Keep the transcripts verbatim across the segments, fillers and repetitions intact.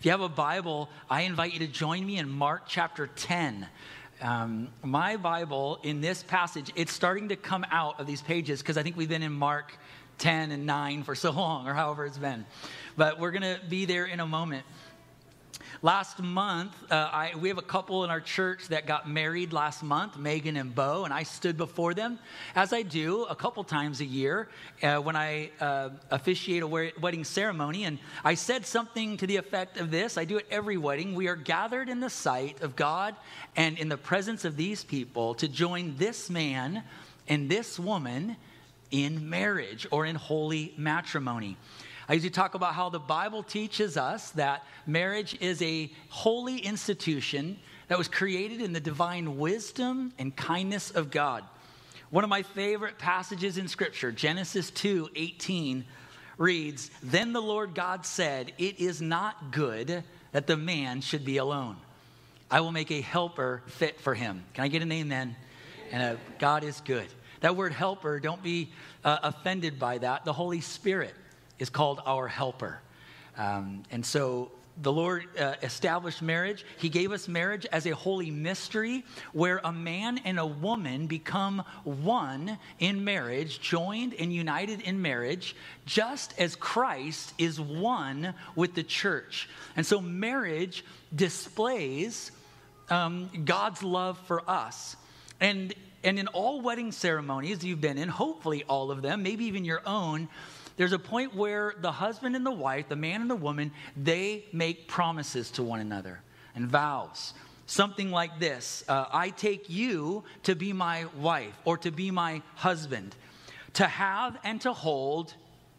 you have a Bible, I invite you to join me in Mark chapter ten. Um, my Bible in this passage, it's starting to come out of these pages because I think we've been in Mark ten and nine for so long, or however it's been. But we're going to be there in a moment. Last month, uh, I, we have a couple in our church that got married last month, Megan and Bo, and I stood before them, as I do a couple times a year uh, when I uh, officiate a wedding ceremony, and I said something to the effect of this. I do it every wedding. We are gathered in the sight of God and in the presence of these people to join this man and this woman in marriage or in holy matrimony. I usually talk about how the Bible teaches us that marriage is a holy institution that was created in the divine wisdom and kindness of God. One of my favorite passages in Scripture, Genesis two eighteen, reads, "Then the Lord God said, 'It is not good that the man should be alone. I will make a helper fit for him.'" Can I get an amen? And uh, God is good. That word helper, don't be uh, offended by that. The Holy Spirit is called our helper. Um, and so the Lord uh, established marriage. He gave us marriage as a holy mystery where a man and a woman become one in marriage, joined and united in marriage, just as Christ is one with the church. And so marriage displays um, God's love for us. And, and in all wedding ceremonies you've been in, hopefully all of them, maybe even your own, there's a point where the husband and the wife, the man and the woman, they make promises to one another and vows. Something like this, uh, I take you to be my wife or to be my husband, to have and to hold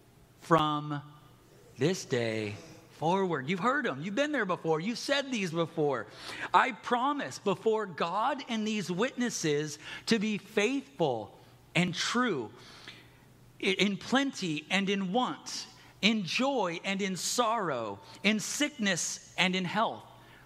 from this day forward. You've heard them. You've been there before. You've said these before. I promise before God and these witnesses to be faithful and true, in plenty and in want, in joy and in sorrow, in sickness and in health.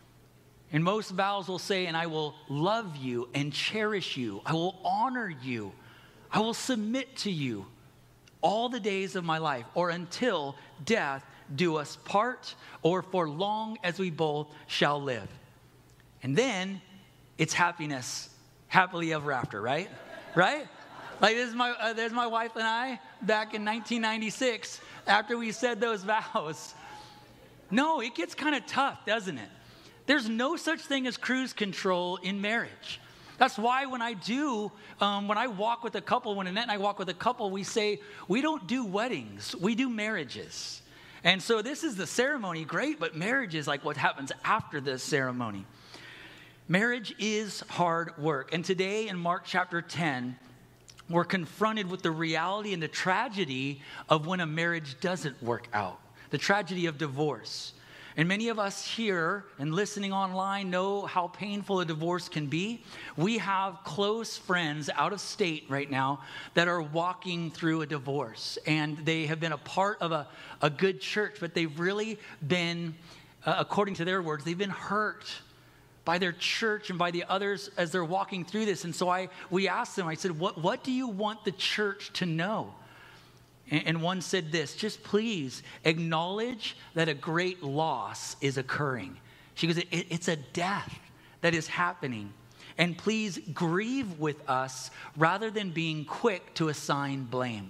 And most vows will say, and I will love you and cherish you. I will honor you. I will submit to you all the days of my life, or until death do us part, or for long as we both shall live. And then it's happiness, happily ever after, right? Right? Like this is my, uh, there's my wife and I back in nineteen ninety-six after we said those vows. No, it gets kind of tough, doesn't it? There's no such thing as cruise control in marriage. That's why when I do, um, when I walk with a couple, when Annette and I walk with a couple, we say, we don't do weddings, we do marriages. And so this is the ceremony, great, but marriage is like what happens after the ceremony. Marriage is hard work. And today in Mark chapter ten, we're confronted with the reality and the tragedy of when a marriage doesn't work out, the tragedy of divorce. And many of us here and listening online know how painful a divorce can be. We have close friends out of state right now that are walking through a divorce, and they have been a part of a, a good church, but they've really been, uh, according to their words, they've been hurt by their church and by the others as they're walking through this. And so I we asked them, I said, what, what do you want the church to know? And, and one said this, just please acknowledge that a great loss is occurring. She goes, it, it's a death that is happening. And please grieve with us rather than being quick to assign blame.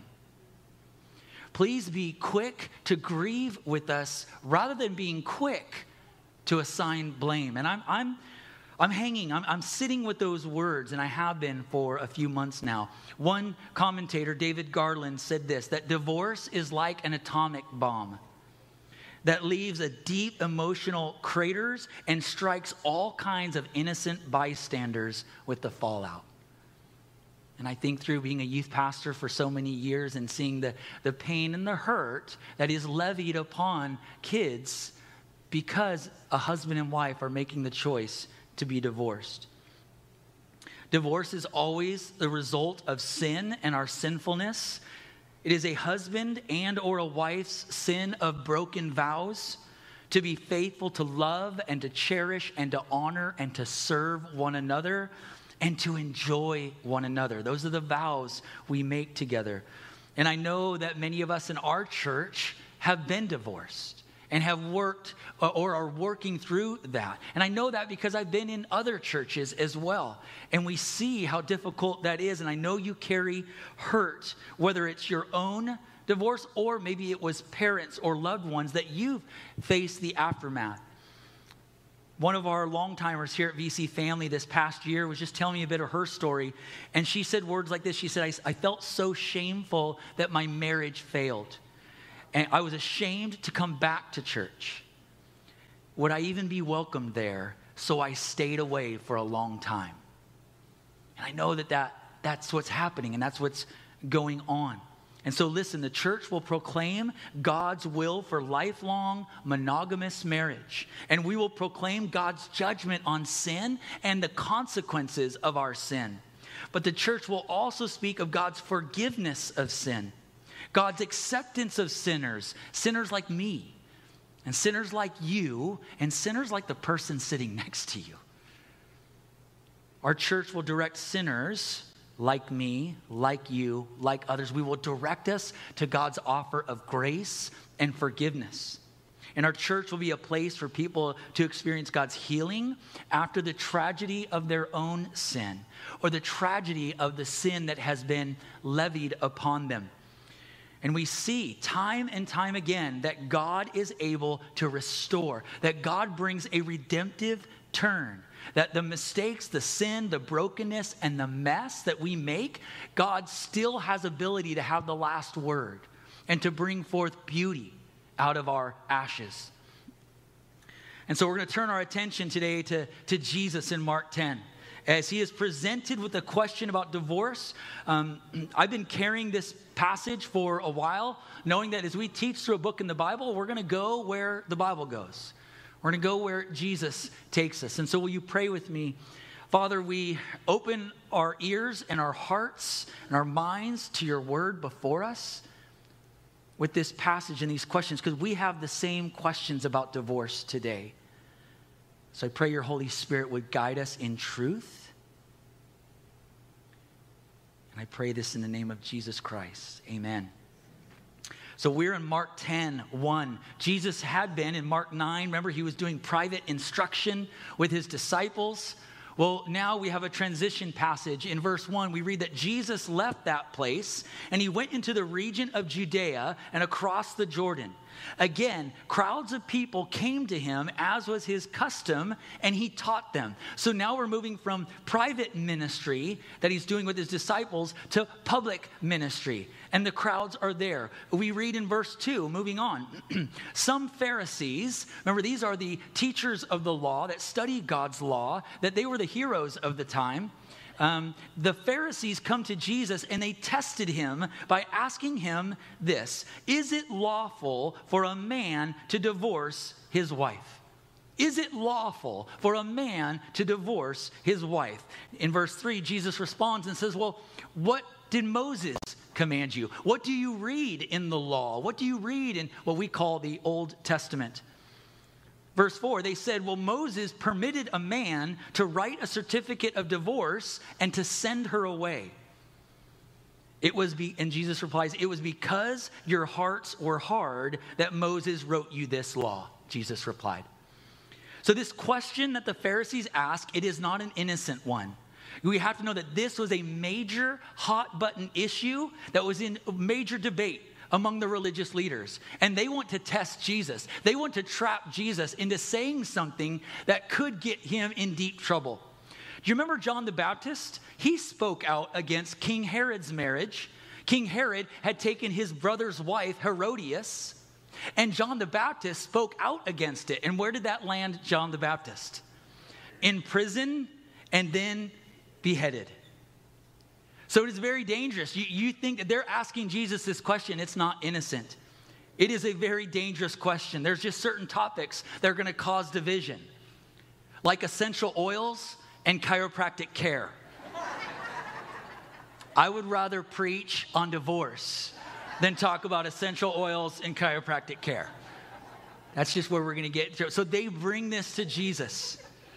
Please be quick to grieve with us rather than being quick to assign blame. And I'm I'm I'm hanging, I'm, I'm sitting with those words, and I have been for a few months now. One commentator, David Garland, said this, that divorce is like an atomic bomb that leaves a deep emotional craters and strikes all kinds of innocent bystanders with the fallout. And I think through being a youth pastor for so many years and seeing the, the pain and the hurt that is levied upon kids because a husband and wife are making the choice to be divorced. Divorce is always the result of sin and our sinfulness. It is a husband and or a wife's sin of broken vows to be faithful to love and to cherish and to honor and to serve one another and to enjoy one another. Those are the vows we make together. And I know that many of us in our church have been divorced. and have worked or are working through that. And I know that because I've been in other churches as well. And we see how difficult that is. And I know you carry hurt, whether it's your own divorce or maybe it was parents or loved ones that you've faced the aftermath. One of our longtimers here at V C Family this past year was just telling me a bit of her story. And she said words like this. She said, I, I felt so shameful that my marriage failed. And I was ashamed to come back to church. Would I even be welcomed there? So I stayed away for a long time. And I know that, that that's what's happening and that's what's going on. And so listen, the church will proclaim God's will for lifelong monogamous marriage. And we will proclaim God's judgment on sin and the consequences of our sin. But the church will also speak of God's forgiveness of sin, God's acceptance of sinners, sinners like me, and sinners like you, and sinners like the person sitting next to you. Our church will direct sinners like me, like you, like others. We will direct us to God's offer of grace and forgiveness. And our church will be a place for people to experience God's healing after the tragedy of their own sin or the tragedy of the sin that has been levied upon them. And we see time and time again that God is able to restore, that God brings a redemptive turn. That the mistakes, the sin, the brokenness, and the mess that we make, God still has ability to have the last word and to bring forth beauty out of our ashes. And so we're going to turn our attention today to, to Jesus in Mark ten. As he is presented with a question about divorce. um, I've been carrying this passage for a while, knowing that as we teach through a book in the Bible, we're going to go where the Bible goes. We're going to go where Jesus takes us. And so will you pray with me? Father, we open our ears and our hearts and our minds to your word before us with this passage and these questions, because we have the same questions about divorce today. So I pray your Holy Spirit would guide us in truth. And I pray this in the name of Jesus Christ. Amen. So we're in Mark ten, one. Jesus had been in Mark nine. Remember, he was doing private instruction with his disciples. Well, now we have a transition passage. In verse one, we read that Jesus left that place and he went into the region of Judea and across the Jordan. Again, crowds of people came to him, as was his custom, and he taught them. So now we're moving from private ministry that he's doing with his disciples to public ministry, and the crowds are there. We read in verse two, moving on. Some Pharisees, remember these are the teachers of the law that study God's law, that they were the heroes of the time. Um, the Pharisees come to Jesus and they tested him by asking him this: is it lawful for a man to divorce his wife? Is it lawful for a man to divorce his wife? In verse three, Jesus responds and says, well, what did Moses command you? What do you read in the law? What do you read in what we call the Old Testament? Verse four, they said, well, Moses permitted a man to write a certificate of divorce and to send her away. It was, be, and Jesus replies, it was because your hearts were hard that Moses wrote you this law, Jesus replied. So this question that the Pharisees ask, it is not an innocent one. We have to know that this was a major hot button issue that was in major debate among the religious leaders. And they want to test Jesus. They want to trap Jesus into saying something that could get him in deep trouble. Do you remember John the Baptist? He spoke out against King Herod's marriage. King Herod had taken his brother's wife, Herodias, and John the Baptist spoke out against it. And where did that land John the Baptist? In prison and then beheaded. So it is very dangerous. You, you think that they're asking Jesus this question. It's not innocent. It is a very dangerous question. There's just certain topics that are going to cause division, like essential oils and chiropractic care. I would rather preach on divorce than talk about essential oils and chiropractic care. That's just where we're going to get. So they bring this to Jesus.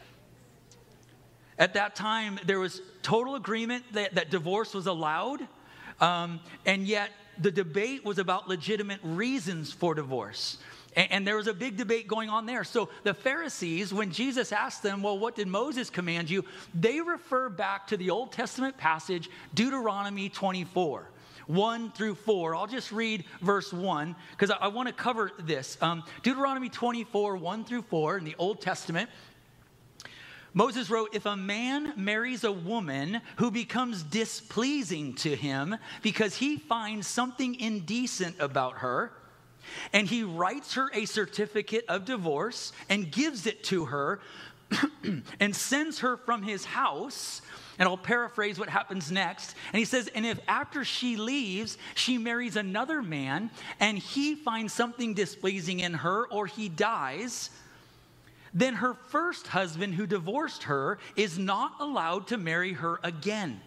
At that time, there was total agreement that, that divorce was allowed, um, and yet the debate was about legitimate reasons for divorce. And, and there was a big debate going on there. So the Pharisees, when Jesus asked them, well, what did Moses command you? They refer back to the Old Testament passage, Deuteronomy twenty-four. one through four. I'll just read verse one because I, I want to cover this. Um, Deuteronomy twenty-four, one through four in the Old Testament. Moses wrote, if a man marries a woman who becomes displeasing to him because he finds something indecent about her, and he writes her a certificate of divorce and gives it to her and sends her from his house, and I'll paraphrase what happens next. And he says, and if after she leaves, she marries another man and he finds something displeasing in her or he dies, then her first husband who divorced her is not allowed to marry her again.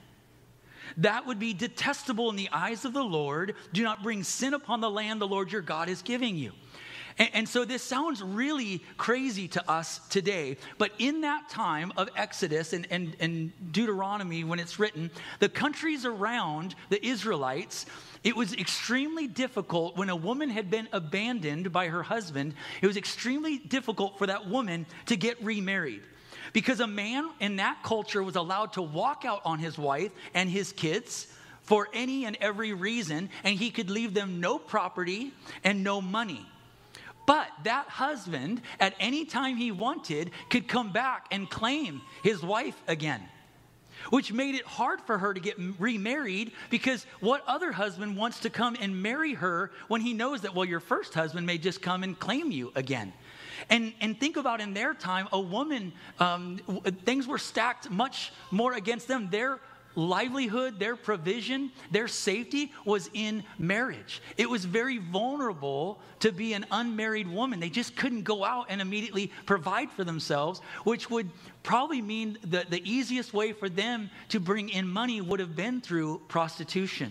That would be detestable in the eyes of the Lord. Do not bring sin upon the land the Lord your God is giving you. And, and so this sounds really crazy to us today. But in that time of Exodus and, and, and Deuteronomy, when it's written, the countries around the Israelites, it was extremely difficult when a woman had been abandoned by her husband. It was extremely difficult for that woman to get remarried. Because a man in that culture was allowed to walk out on his wife and his kids for any and every reason, and he could leave them no property and no money. But that husband, at any time he wanted, could come back and claim his wife again, which made it hard for her to get remarried, because what other husband wants to come and marry her when he knows that, well, your first husband may just come and claim you again? And and think about in their time, a woman, um, things were stacked much more against them. Their livelihood, their provision, their safety was in marriage. It was very vulnerable to be an unmarried woman. They just couldn't go out and immediately provide for themselves, which would probably mean that the easiest way for them to bring in money would have been through prostitution.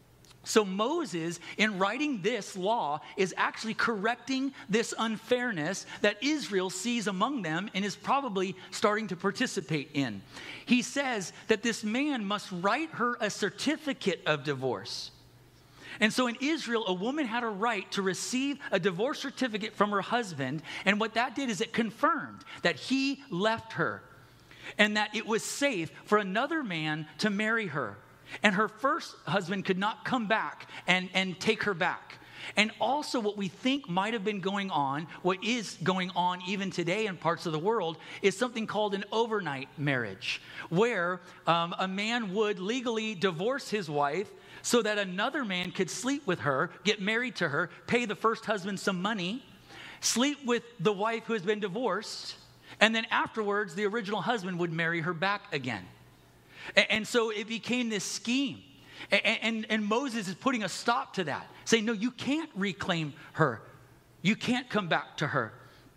So Moses, in writing this law, is actually correcting this unfairness that Israel sees among them and is probably starting to participate in. He says that this man must write her a certificate of divorce. And so in Israel, a woman had a right to receive a divorce certificate from her husband. And what that did is it confirmed that he left her and that it was safe for another man to marry her. And her first husband could not come back and, and take her back. And also what we think might have been going on, what is going on even today in parts of the world, is something called an overnight marriage, where um, a man would legally divorce his wife so that another man could sleep with her, get married to her, pay the first husband some money, sleep with the wife who has been divorced, and then afterwards the original husband would marry her back again. And so it became this scheme. And, and, and Moses is putting a stop to that, saying, no, you can't reclaim her. You can't come back to her.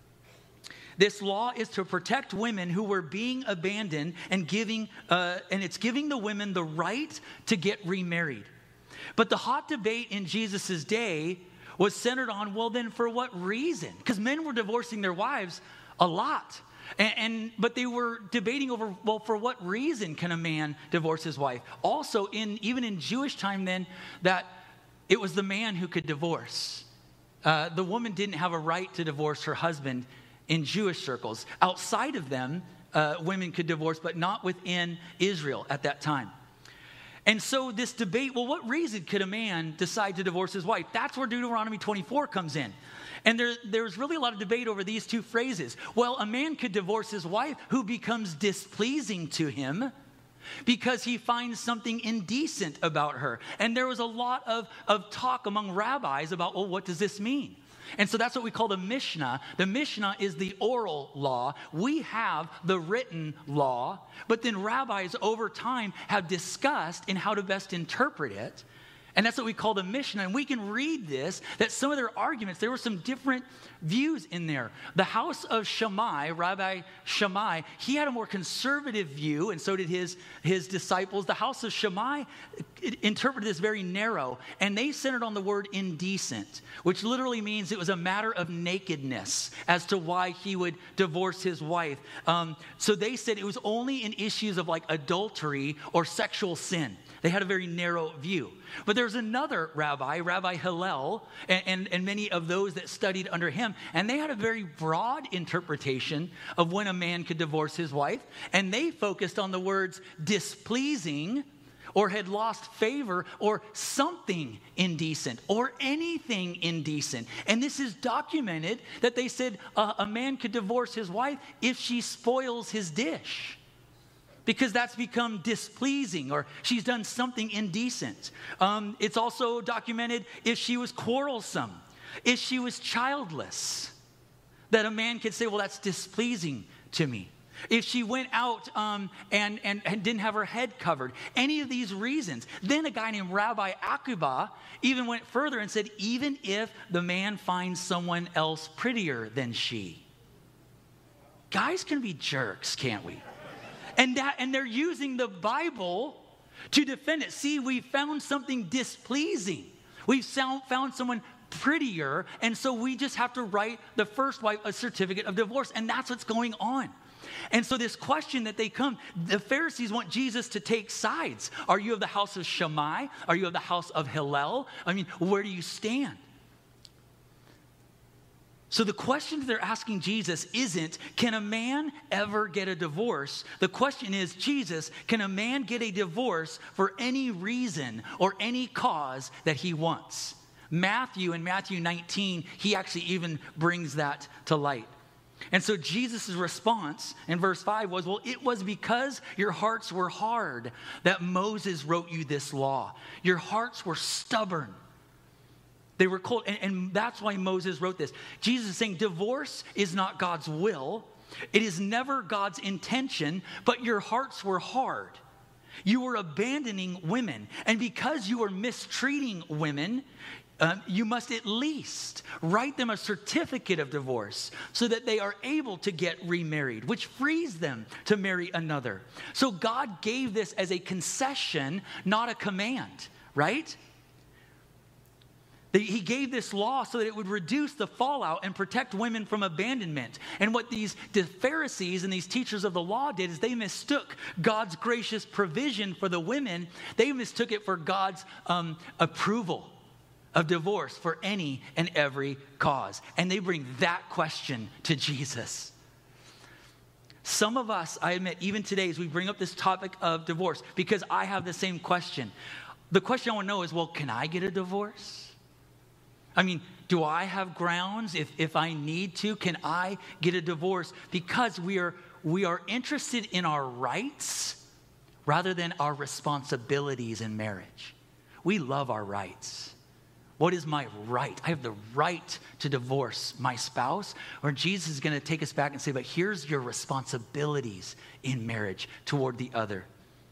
This law is to protect women who were being abandoned and giving, uh, and it's giving the women the right to get remarried. But the hot debate in Jesus' day was centered on, well, then for what reason? Because men were divorcing their wives a lot. And, and but they were debating over, well, for what reason can a man divorce his wife? Also, in even in Jewish time then, that it was the man who could divorce. Uh, the woman didn't have a right to divorce her husband in Jewish circles. Outside of them, uh, women could divorce, but not within Israel at that time. And so this debate, well, what reason could a man decide to divorce his wife? That's where Deuteronomy twenty-four comes in. And there, there's really a lot of debate over these two phrases. Well, a man could divorce his wife who becomes displeasing to him because he finds something indecent about her. And there was a lot of, of talk among rabbis about, well, what does this mean? And so that's what we call the Mishnah. The Mishnah is the oral law. We have the written law, but then rabbis over time have discussed in how to best interpret it. And that's what we call the Mishnah. And we can read this, that some of their arguments, there were some different views in there. The house of Shammai, Rabbi Shammai, he had a more conservative view, and so did his, his disciples. The house of Shammai interpreted this very narrow, and they centered on the word indecent, which literally means it was a matter of nakedness as to why he would divorce his wife. Um, so they said it was only in issues of like adultery or sexual sin. They had a very narrow view. But there's another rabbi, Rabbi Hillel, and, and, and many of those that studied under him, and they had a very broad interpretation of when a man could divorce his wife, and they focused on the words displeasing, or had lost favor, or something indecent, or anything indecent. And this is documented that they said uh, a man could divorce his wife if she spoils his dish, because that's become displeasing, or she's done something indecent. Um, it's also documented if she was quarrelsome, if she was childless, that a man could say, well, that's displeasing to me. If she went out um, and, and, and didn't have her head covered, any of these reasons. Then a guy named Rabbi Akiba even went further and said, even if the man finds someone else prettier than she. Guys can be jerks, can't we? And that, and they're using the Bible to defend it. See, we found something displeasing. We've found, found someone prettier, and so we just have to write the first wife a certificate of divorce, and that's what's going on. And so this question that they come, the Pharisees want Jesus to take sides. Are you of the house of Shammai? Are you of the house of Hillel? I mean, where do you stand? So the question that they're asking Jesus isn't, can a man ever get a divorce? The question is, Jesus, can a man get a divorce for any reason or any cause that he wants? Matthew, in Matthew nineteen, he actually even brings that to light. And so Jesus' response in verse five was, well, it was because your hearts were hard that Moses wrote you this law. Your hearts were stubborn. They were cold, and, and that's why Moses wrote this. Jesus is saying divorce is not God's will. It is never God's intention, but your hearts were hard. You were abandoning women, and because you were mistreating women, Um, you must at least write them a certificate of divorce so that they are able to get remarried, which frees them to marry another. So God gave this as a concession, not a command, right? He gave this law so that it would reduce the fallout and protect women from abandonment. And what these the Pharisees and these teachers of the law did is they mistook God's gracious provision for the women. They mistook it for God's um, approval of divorce for any and every cause. And they bring that question to Jesus. Some of us, I admit, even today, as we bring up this topic of divorce, because I have the same question. The question I want to know is, well, can I get a divorce? I mean, do I have grounds if, if I need to? Can I get a divorce? Because we are, we are interested in our rights rather than our responsibilities in marriage. We love our rights. What is my right? I have the right to divorce my spouse. Or Jesus is going to take us back and say, but here's your responsibilities in marriage toward the other.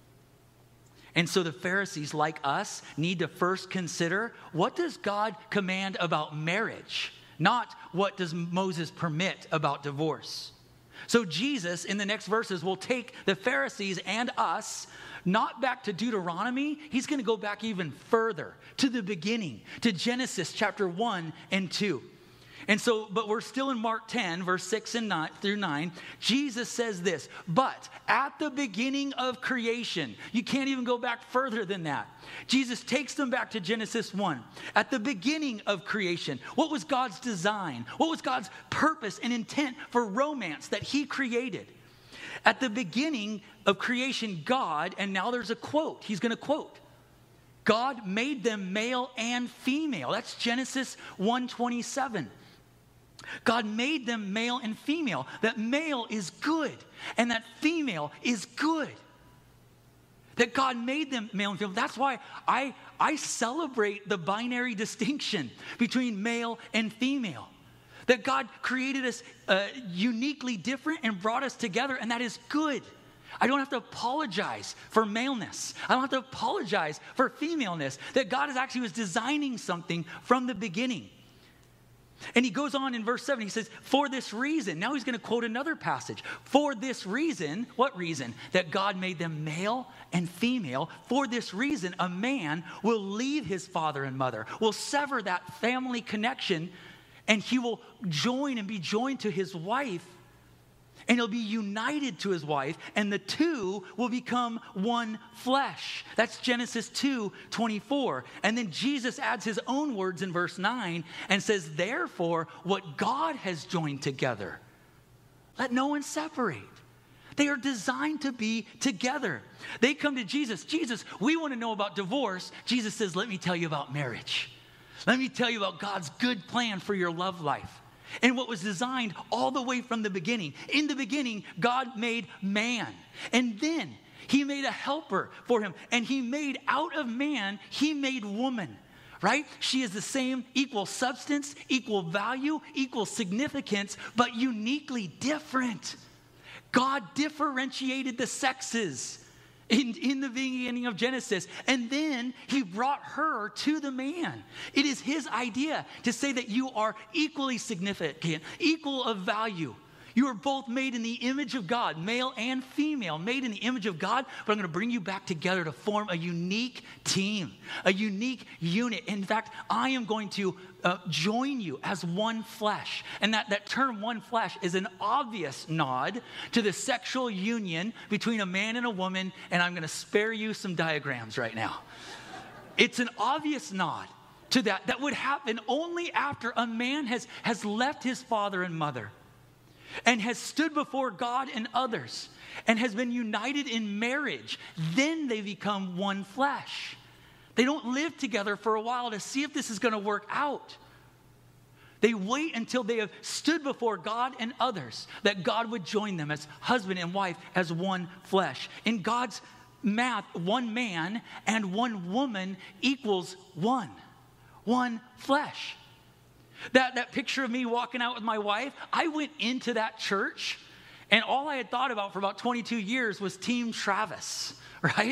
And so the Pharisees, like us, need to first consider, what does God command about marriage? Not what does Moses permit about divorce. So Jesus, in the next verses, will take the Pharisees and us not back to Deuteronomy. He's going to go back even further to the beginning, to Genesis chapter one and two. And so, but we're still in Mark ten, verse six and nine through nine. Jesus says this, but at the beginning of creation, you can't even go back further than that. Jesus takes them back to Genesis one. At the beginning of creation, what was God's design? What was God's purpose and intent for romance that he created? At the beginning of creation, God, and now there's a quote, he's going to quote, God made them male and female. That's Genesis one twenty-seven. God made them male and female. That male is good and that female is good. That God made them male and female. That's why I, I celebrate the binary distinction between male and female. That God created us uh, uniquely different and brought us together, and that is good. I don't have to apologize for maleness. I don't have to apologize for femaleness. That God is actually was designing something from the beginning. And he goes on in verse seven, he says, for this reason. Now he's going to quote another passage. For this reason, what reason? That God made them male and female. For this reason, a man will leave his father and mother, will sever that family connection, and he will join and be joined to his wife, And he'll be united to his wife, and the two will become one flesh. That's Genesis two twenty-four. And then Jesus adds his own words in verse nine and says, therefore, what God has joined together, let no one separate. They are designed to be together. They come to Jesus. Jesus, we want to know about divorce. Jesus says, let me tell you about marriage. Let me tell you about God's good plan for your love life. And what was designed all the way from the beginning. In the beginning, God made man. And then he made a helper for him. And he made out of man, he made woman. Right? She is the same equal substance, equal value, equal significance, but uniquely different. God differentiated the sexes in, in the beginning of Genesis. And then he brought her to the man. It is his idea to say that you are equally significant, equal of value. You are both made in the image of God, male and female, made in the image of God. But I'm going to bring you back together to form a unique team, a unique unit. In fact, I am going to uh, join you as one flesh. And that, that term one flesh is an obvious nod to the sexual union between a man and a woman. And I'm going to spare you some diagrams right now. It's an obvious nod to that. That would happen only after a man has, has left his father and mother and has stood before God and others and has been united in marriage. Then they become one flesh. They don't live together for a while to see if this is going to work out. They wait until they have stood before God and others, that God would join them as husband and wife, as one flesh. In God's math, one man and one woman equals one, one flesh. That, that picture of me walking out with my wife, I went into that church, and all I had thought about for about twenty-two years was Team Travis, right?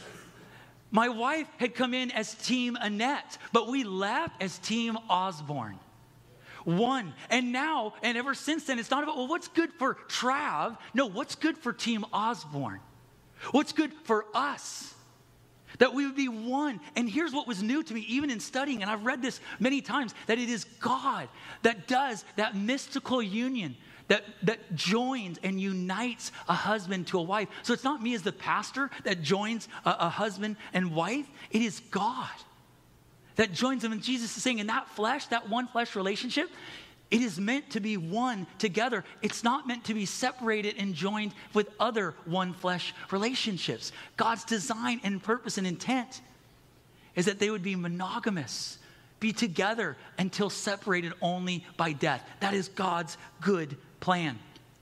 My wife had come in as Team Annette, but we left as Team Osborne. One. And now, and ever since then, it's not about, well, what's good for Trav? No, what's good for Team Osborne? What's good for us? That we would be one. And here's what was new to me, even in studying, and I've read this many times, that it is God that does that mystical union, that, that joins and unites a husband to a wife. So it's not me as the pastor that joins a, a husband and wife. It is God that joins them. And Jesus is saying, in that flesh, that one flesh relationship, it is meant to be one together. It's not meant to be separated and joined with other one flesh relationships. God's design and purpose and intent is that they would be monogamous, be together until separated only by death. That is God's good plan.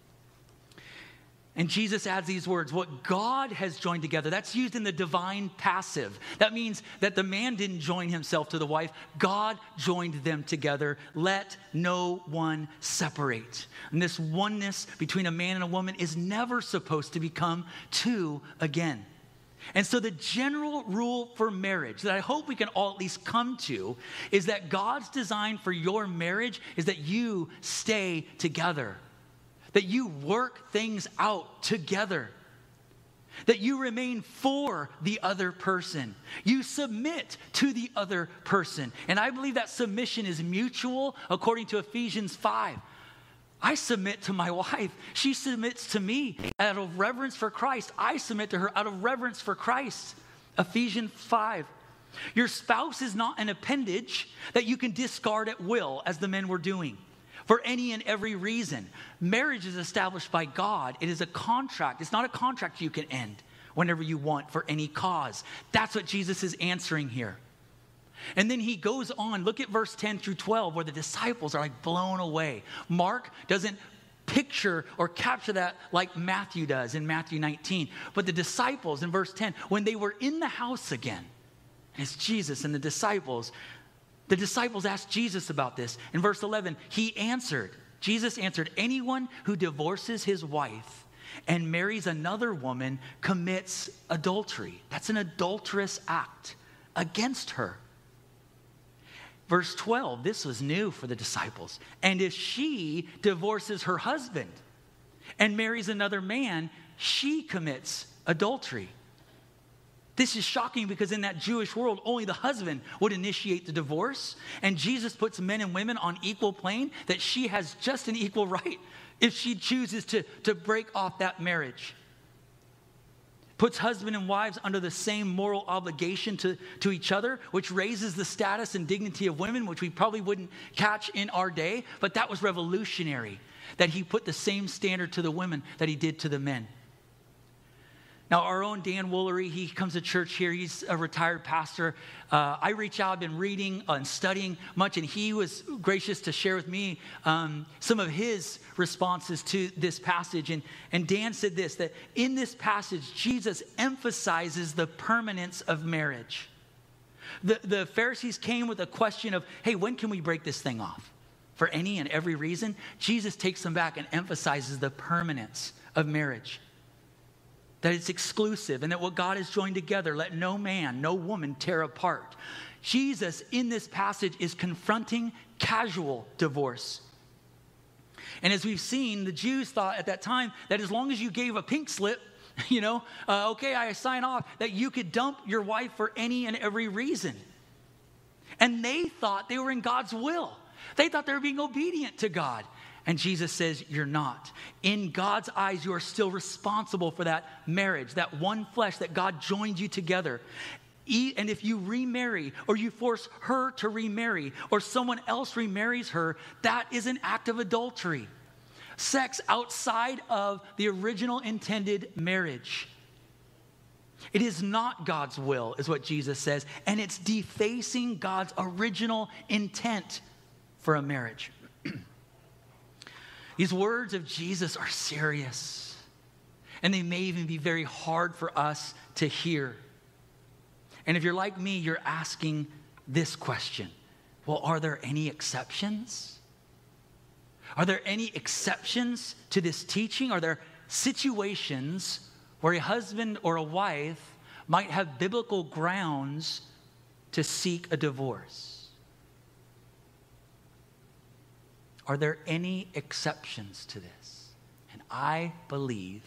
And Jesus adds these words, what God has joined together. That's used in the divine passive. That means that the man didn't join himself to the wife. God joined them together. Let no one separate. And this oneness between a man and a woman is never supposed to become two again. And so the general rule for marriage that I hope we can all at least come to is that God's design for your marriage is that you stay together. That you work things out together. That you remain for the other person. You submit to the other person. And I believe that submission is mutual according to Ephesians five. I submit to my wife. She submits to me out of reverence for Christ. I submit to her out of reverence for Christ. Ephesians five. Your spouse is not an appendage that you can discard at will, as the men were doing, for any and every reason. Marriage is established by God. It is a contract. It's not a contract you can end whenever you want for any cause. That's what Jesus is answering here. And then he goes on. Look at verse ten through twelve, where the disciples are like blown away. Mark doesn't picture or capture that like Matthew does in Matthew nineteen. But the disciples in verse ten, when they were in the house again, it's Jesus and the disciples, the disciples asked Jesus about this. In verse eleven, he answered, Jesus answered, anyone who divorces his wife and marries another woman commits adultery. That's an adulterous act against her. Verse twelve, this was new for the disciples. And if she divorces her husband and marries another man, she commits adultery. This is shocking because in that Jewish world, only the husband would initiate the divorce. And Jesus puts men and women on equal plane, that she has just an equal right if she chooses to, to break off that marriage. Puts husband and wives under the same moral obligation to, to each other, which raises the status and dignity of women, which we probably wouldn't catch in our day. But that was revolutionary, that he put the same standard to the women that he did to the men. Now, our own Dan Woolery, he comes to church here. He's a retired pastor. Uh, I reach out, I've been reading and studying much, and he was gracious to share with me um, some of his responses to this passage. And, and Dan said this, that in this passage, Jesus emphasizes the permanence of marriage. The, the Pharisees came with a question of, hey, when can we break this thing off? For any and every reason. Jesus takes them back and emphasizes the permanence of marriage. That it's exclusive, and that what God has joined together, let no man, no woman tear apart. Jesus, in this passage, is confronting casual divorce. And as we've seen, the Jews thought at that time that as long as you gave a pink slip, you know, uh, okay, I sign off, that you could dump your wife for any and every reason. And they thought they were in God's will. They thought they were being obedient to God. And Jesus says, you're not. In God's eyes, you are still responsible for that marriage, that one flesh that God joined you together. And if you remarry, or you force her to remarry, or someone else remarries her, that is an act of adultery. Sex outside of the original intended marriage. It is not God's will, is what Jesus says, and it's defacing God's original intent for a marriage. These words of Jesus are serious, and they may even be very hard for us to hear. And if you're like me, you're asking this question. Well, are there any exceptions? Are there any exceptions to this teaching? Are there situations where a husband or a wife might have biblical grounds to seek a divorce? Are there any exceptions to this? And I believe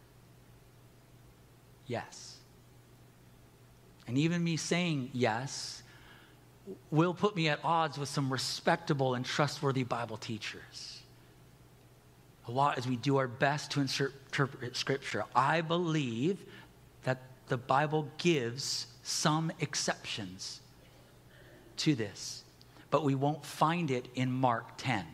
yes. And even me saying yes will put me at odds with some respectable and trustworthy Bible teachers. A lot as we do our best to interpret Scripture. I believe that the Bible gives some exceptions to this, but we won't find it in Mark ten.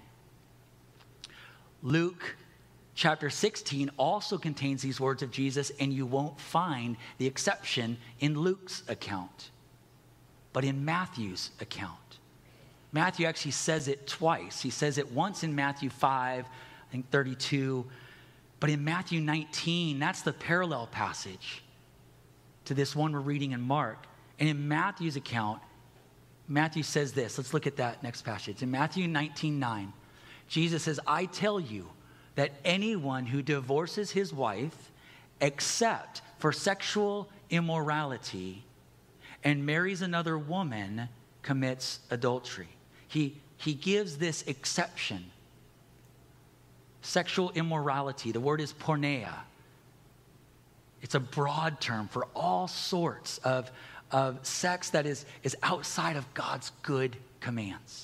Luke chapter sixteen also contains these words of Jesus, and you won't find the exception in Luke's account, but in Matthew's account. Matthew actually says it twice. He says it once in Matthew five, I think thirty-two, but in Matthew nineteen, that's the parallel passage to this one we're reading in Mark. And in Matthew's account, Matthew says this. Let's look at that next passage. In Matthew nineteen nine, Jesus says, I tell you that anyone who divorces his wife except for sexual immorality and marries another woman commits adultery. He, he gives this exception. Sexual immorality, the word is porneia. It's a broad term for all sorts of, of sex that is, is outside of God's good commands.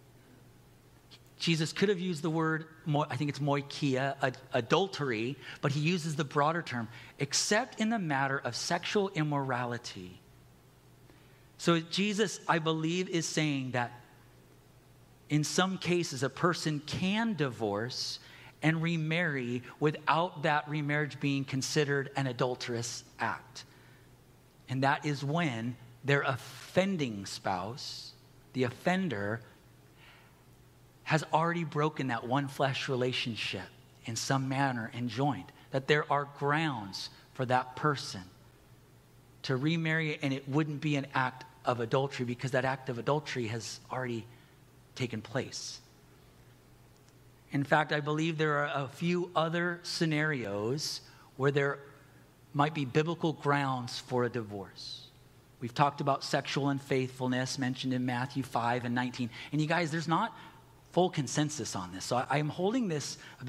Jesus could have used the word, I think it's moikia, ad- adultery, but he uses the broader term, except in the matter of sexual immorality. So Jesus, I believe, is saying that in some cases, a person can divorce and remarry without that remarriage being considered an adulterous act. And that is when their offending spouse, the offender, has already broken that one flesh relationship in some manner and joined. That there are grounds for that person to remarry, and it wouldn't be an act of adultery because that act of adultery has already taken place. In fact, I believe there are a few other scenarios where there might be biblical grounds for a divorce. We've talked about sexual unfaithfulness mentioned in Matthew five and nineteen. And you guys, there's not full consensus on this. So I, I'm holding this a bit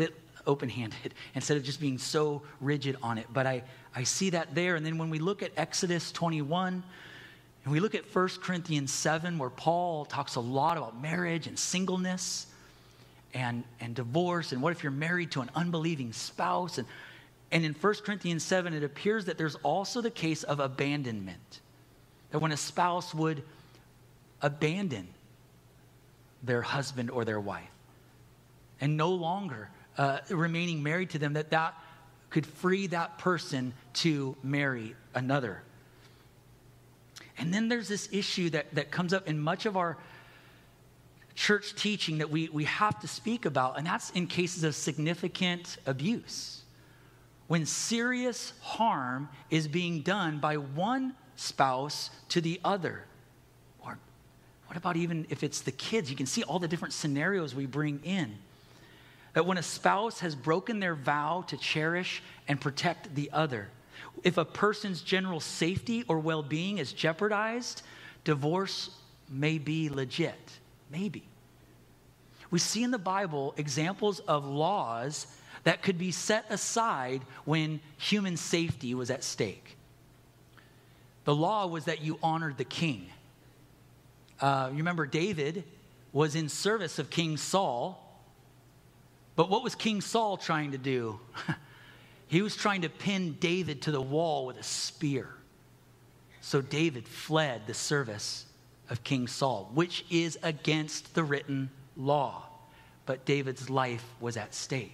open-handed instead of just being so rigid on it. But I, I see that there. And then when we look at Exodus twenty-one, and we look at First Corinthians seven, where Paul talks a lot about marriage and singleness and, and divorce, and what if you're married to an unbelieving spouse? And, and in First Corinthians seven, it appears that there's also the case of abandonment, that when a spouse would abandon their husband or their wife and no longer uh, remaining married to them, that that could free that person to marry another. And then there's this issue that, that comes up in much of our church teaching that we, we have to speak about, and that's in cases of significant abuse. When serious harm is being done by one spouse to the other. Or what about even if it's the kids? You can see all the different scenarios we bring in. That when a spouse has broken their vow to cherish and protect the other, if a person's general safety or well-being is jeopardized, divorce may be legit. Maybe. We see in the Bible examples of laws that could be set aside when human safety was at stake. The law was that you honored the king. Uh, you remember David was in service of King Saul, but what was King Saul trying to do? He was trying to pin David to the wall with a spear. So David fled the service of King Saul, which is against the written law. But David's life was at stake.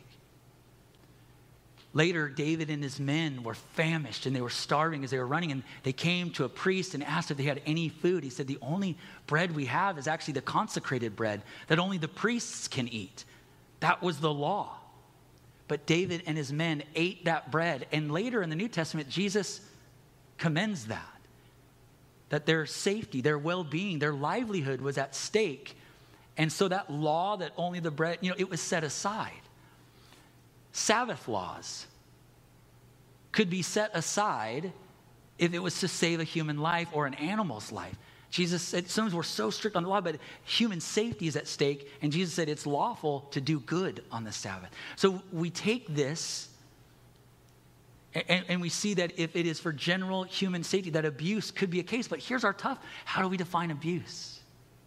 Later, David and his men were famished and they were starving as they were running. And they came to a priest and asked if they had any food. He said, the only bread we have is actually the consecrated bread that only the priests can eat. That was the law. But David and his men ate that bread. And later in the New Testament, Jesus commends that. That their safety, their well-being, their livelihood was at stake. And so that law that only the bread, you know, it was set aside. Sabbath laws could be set aside if it was to save a human life or an animal's life. Jesus said, sometimes we're so strict on the law, but human safety is at stake. And Jesus said it's lawful to do good on the Sabbath. So we take this and, and we see that if it is for general human safety, that abuse could be a case. But here's our tough, how do we define abuse?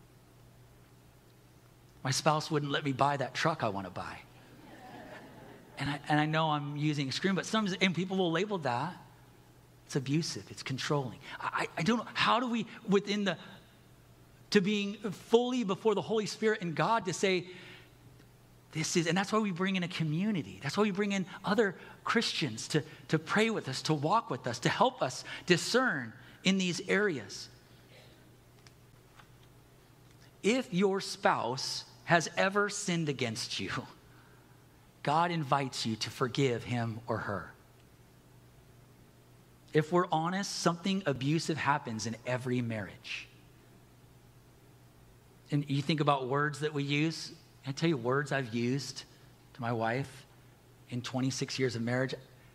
My spouse wouldn't let me buy that truck I want to buy. And I, and I know I'm using extreme, but sometimes, and people will label that. It's abusive. It's controlling. I, I don't know. How do we, within the, to being fully before the Holy Spirit and God to say, this is, and that's why we bring in a community. That's why we bring in other Christians to, to pray with us, to walk with us, to help us discern in these areas. If your spouse has ever sinned against you, God invites you to forgive him or her. If we're honest, something abusive happens in every marriage. And you think about words that we use. I tell you words I've used to my wife in twenty-six years of marriage.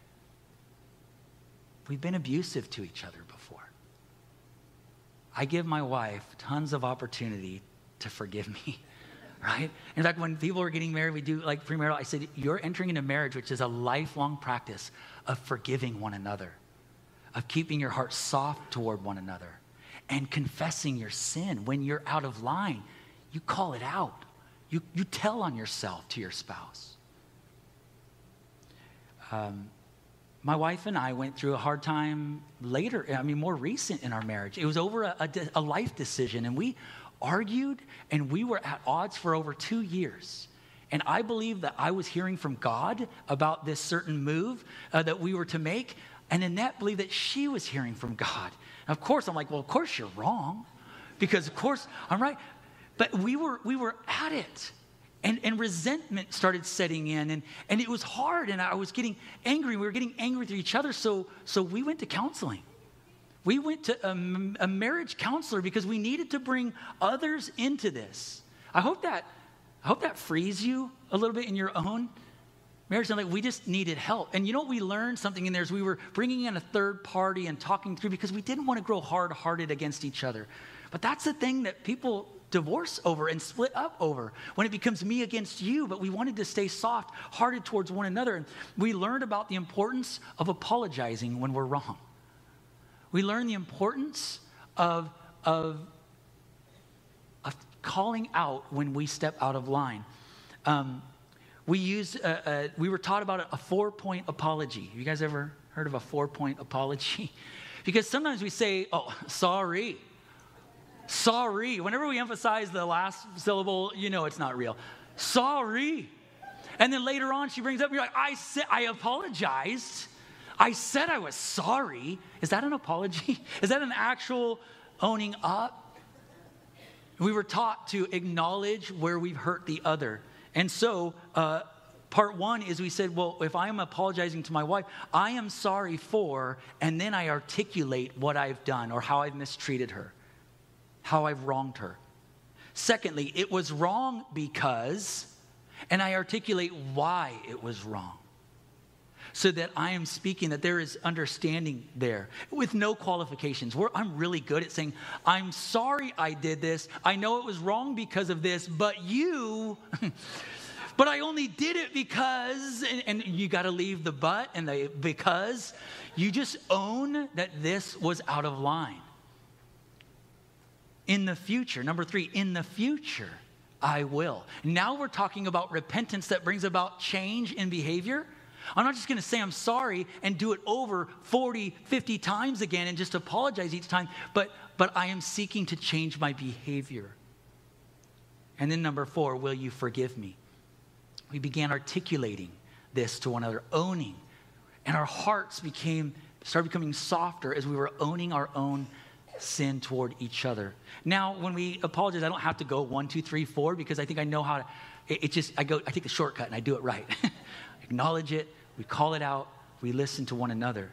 We've been abusive to each other before. I give my wife tons of opportunity to forgive me, right? In fact, when people are getting married, we do like premarital. I said, you're entering into marriage, which is a lifelong practice of forgiving one another, of keeping your heart soft toward one another, and confessing your sin. When you're out of line, you call it out. You, you tell on yourself to your spouse. Um, my wife and I went through a hard time later, I mean, more recent in our marriage. It was over a, a, a life decision, and we argued, and we were at odds for over two years. And I believe that I was hearing from God about this certain move uh, that we were to make, and Annette believed that she was hearing from God. And of course, I'm like, well, of course you're wrong, because of course I'm right. But we were we were at it, and, and resentment started setting in, and, and it was hard, and I was getting angry. We were getting angry with each other, so so we went to counseling. We went to a, a marriage counselor because we needed to bring others into this. I hope that I hope that frees you a little bit in your own marriage. Like we just needed help. And you know what we learned something in there is we were bringing in a third party and talking through because we didn't want to grow hard-hearted against each other. But that's the thing that people divorce over and split up over, when it becomes me against you, but we wanted to stay soft-hearted towards one another. And we learned about the importance of apologizing when we're wrong. We learned the importance of, of, of calling out when we step out of line. Um, we use, uh, uh, we were taught about a, a four-point apology. Have you guys ever heard of a four-point apology? Because sometimes we say, oh, sorry. Sorry. Whenever we emphasize the last syllable, you know it's not real. Sorry. And then later on, she brings up, you're like, I said, I apologized. I said I was sorry. Is that an apology? Is that an actual owning up? We were taught to acknowledge where we've hurt the other. And so, uh, part one is we said, well, if I am apologizing to my wife, I am sorry for, and then I articulate what I've done or how I've mistreated her, how I've wronged her. Secondly, it was wrong because, and I articulate why it was wrong. So that I am speaking, that there is understanding there with no qualifications. We're, I'm really good at saying, I'm sorry I did this. I know it was wrong because of this, but you, but I only did it because, and, and you got to leave the but and the because. You just own that this was out of line. In the future, number three, in the future, I will. Now we're talking about repentance that brings about change in behavior. I'm not just going to say I'm sorry and do it over forty, fifty times again and just apologize each time, but, but I am seeking to change my behavior. And then number four, will you forgive me? We began articulating this to one another, owning, and our hearts became started becoming softer as we were owning our own sin toward each other. Now, when we apologize, I don't have to go one, two, three, four, because I think I know how to, it, it just, I go, I take the shortcut and I do it right. Acknowledge it, we call it out, we listen to one another.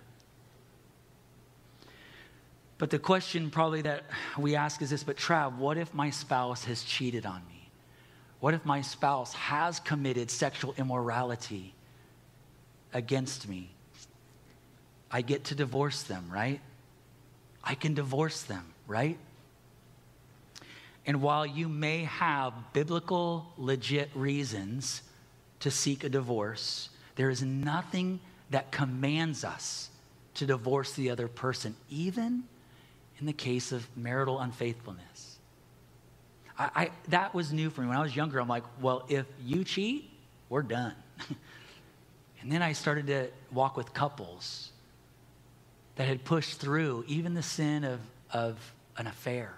But the question probably that we ask is this, but Trav, what if my spouse has cheated on me? What if my spouse has committed sexual immorality against me? I get to divorce them, right? I can divorce them, right? And while you may have biblical, legit reasons to seek a divorce, there is nothing that commands us to divorce the other person, even in the case of marital unfaithfulness. I, I, that was new for me. When I was younger, I'm like, well, if you cheat, we're done. And then I started to walk with couples that had pushed through even the sin of, of an affair.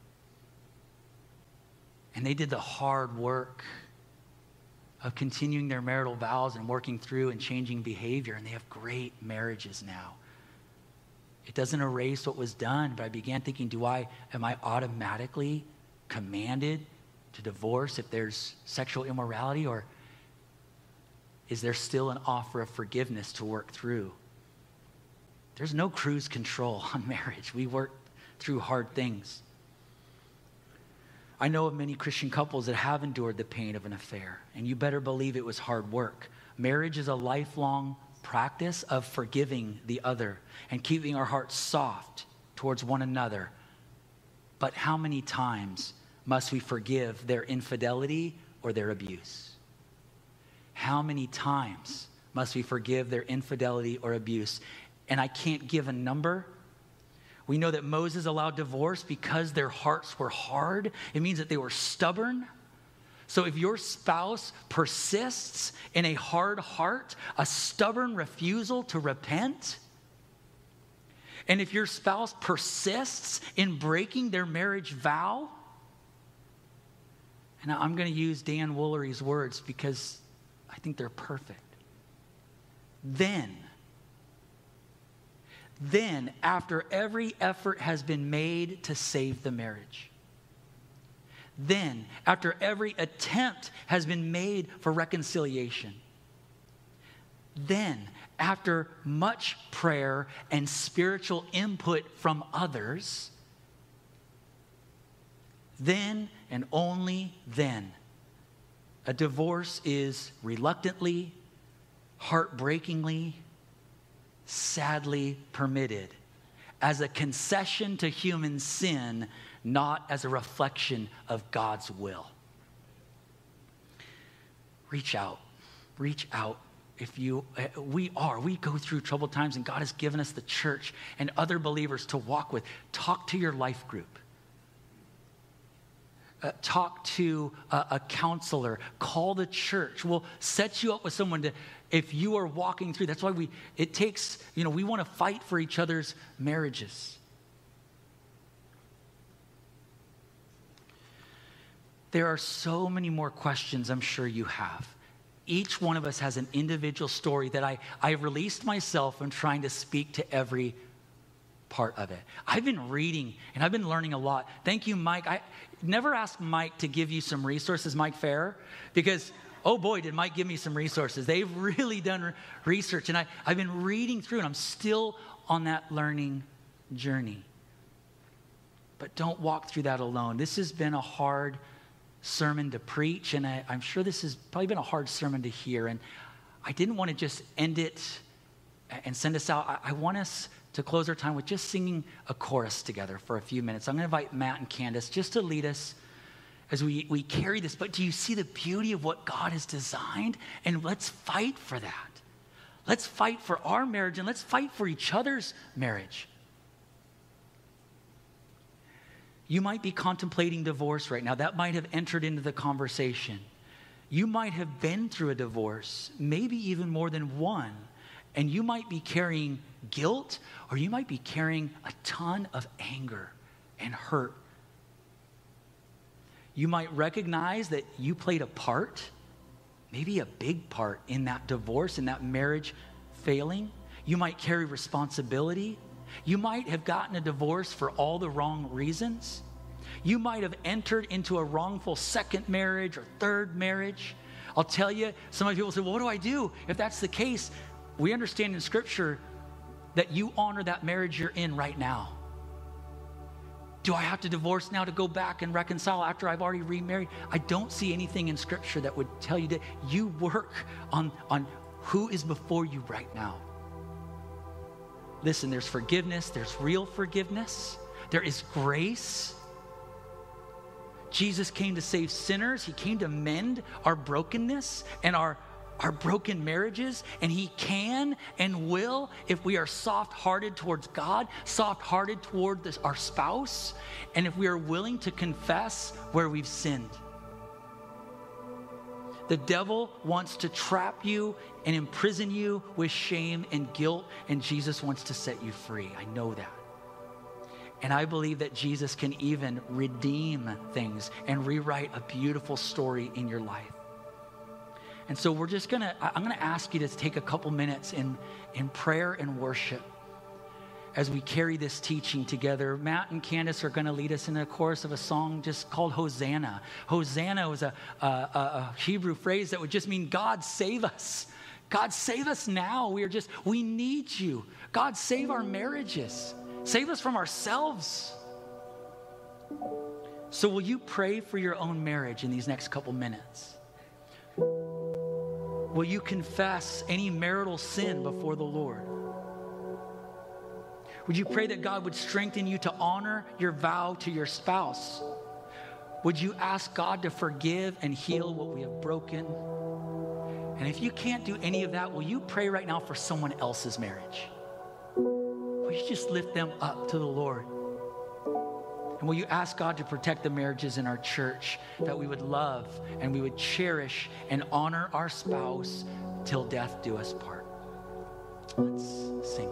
And they did the hard work of continuing their marital vows and working through and changing behavior, and they have great marriages now. It doesn't erase what was done, but I began thinking, do I, am I automatically commanded to divorce if there's sexual immorality, or is there still an offer of forgiveness to work through? There's no cruise control on marriage. We work through hard things. I know of many Christian couples that have endured the pain of an affair, and you better believe it was hard work. Marriage is a lifelong practice of forgiving the other and keeping our hearts soft towards one another. But how many times must we forgive their infidelity or their abuse? How many times must we forgive their infidelity or abuse? And I can't give a number. We know that Moses allowed divorce because their hearts were hard. It means that they were stubborn. So if your spouse persists in a hard heart, a stubborn refusal to repent, and if your spouse persists in breaking their marriage vow, and I'm going to use Dan Woolery's words because I think they're perfect. Then, then after every effort has been made to save the marriage, then after every attempt has been made for reconciliation, then after much prayer and spiritual input from others, then and only then, a divorce is reluctantly, heartbreakingly, sadly permitted as a concession to human sin, not as a reflection of God's will. Reach out. Reach out. If you, we are, we go through troubled times, and God has given us the church and other believers to walk with. Talk to your life group. Uh, talk to a, a counselor. Call the church. We'll set you up with someone to, if you are walking through. That's why we, it takes, you know, we want to fight for each other's marriages. There are so many more questions I'm sure you have. Each one of us has an individual story that I, I released myself in trying to speak to every part of it. I've been reading and I've been learning a lot. Thank you, Mike. I never asked Mike to give you some resources, Mike Fair, because, oh boy, did Mike give me some resources. They've really done research, and I, I've been reading through, and I'm still on that learning journey. But don't walk through that alone. This has been a hard sermon to preach, and I, I'm sure this has probably been a hard sermon to hear, and I didn't want to just end it and send us out. I, I want us to close our time with just singing a chorus together for a few minutes. I'm going to invite Matt and Candace just to lead us as we, we carry this. But do you see the beauty of what God has designed? And let's fight for that. Let's fight for our marriage, and let's fight for each other's marriage. You might be contemplating divorce right now. That might have entered into the conversation. You might have been through a divorce, maybe even more than one, and you might be carrying guilt, or you might be carrying a ton of anger and hurt. You might recognize that you played a part, maybe a big part, in that divorce, in that marriage failing. You might carry responsibility. You might have gotten a divorce for all the wrong reasons. You might have entered into a wrongful second marriage or third marriage. I'll tell you, some of people say, well, what do I do if that's the case? We understand in Scripture that you honor that marriage you're in right now. Do I have to divorce now to go back and reconcile after I've already remarried? I don't see anything in Scripture that would tell you that. You work on, on who is before you right now. Listen, there's forgiveness. There's real forgiveness. There is grace. Jesus came to save sinners. He came to mend our brokenness and our, our broken marriages. And he can and will, if we are soft-hearted towards God, soft-hearted toward this, our spouse, and if we are willing to confess where we've sinned. The devil wants to trap you and imprison you with shame and guilt, and Jesus wants to set you free. I know that. And I believe that Jesus can even redeem things and rewrite a beautiful story in your life. And so we're just gonna, I'm gonna ask you to take a couple minutes in, in prayer and worship as we carry this teaching together. Matt and Candace are gonna lead us in a chorus of a song just called Hosanna. Hosanna was a, a, a Hebrew phrase that would just mean, God save us. God save us now. We are just, we need you. God save our marriages. Save us from ourselves. So will you pray for your own marriage in these next couple minutes? Will you confess any marital sin before the Lord? Would you pray that God would strengthen you to honor your vow to your spouse? Would you ask God to forgive and heal what we have broken? And if you can't do any of that, will you pray right now for someone else's marriage? Will you just lift them up to the Lord? And will you ask God to protect the marriages in our church, that we would love and we would cherish and honor our spouse till death do us part? Let's sing.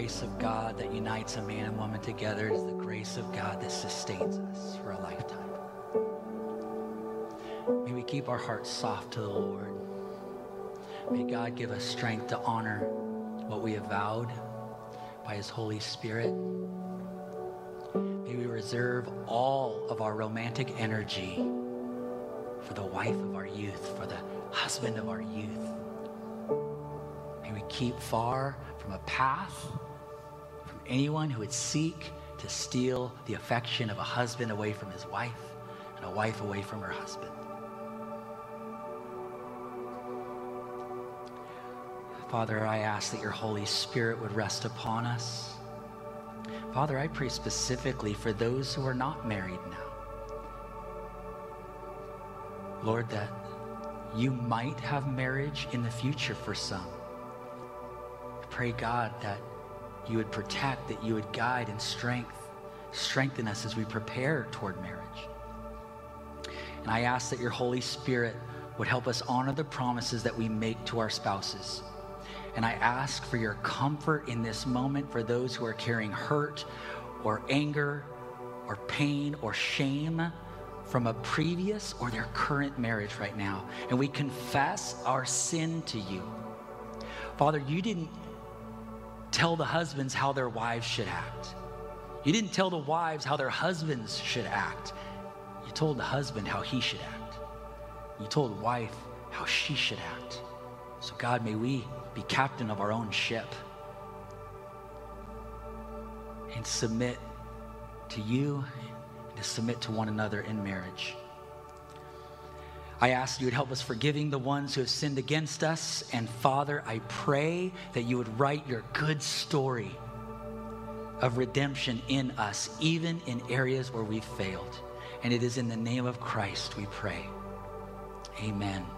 grace of God that unites a man and woman together. It is the grace of God that sustains us for a lifetime. May we keep our hearts soft to the Lord. May God give us strength to honor what we have vowed by his Holy Spirit. May we reserve all of our romantic energy for the wife of our youth, for the husband of our youth. May we keep far from a path, from anyone who would seek to steal the affection of a husband away from his wife and a wife away from her husband. Father, I ask that your Holy Spirit would rest upon us. Father, I pray specifically for those who are not married now. Lord, that you might have marriage in the future for some. I pray, God, that you would protect, that you would guide and strength, strengthen us as we prepare toward marriage. And I ask that your Holy Spirit would help us honor the promises that we make to our spouses. And I ask for your comfort in this moment for those who are carrying hurt or anger or pain or shame from a previous or their current marriage right now. And we confess our sin to you. Father, you didn't tell the husbands how their wives should act. You didn't tell the wives how their husbands should act. You told the husband how he should act. You told the wife how she should act. So God, may we be captain of our own ship and submit to you and to submit to one another in marriage. I ask you would help us forgiving the ones who have sinned against us. And Father, I pray that you would write your good story of redemption in us, even in areas where we've failed. And it is in the name of Christ we pray. Amen.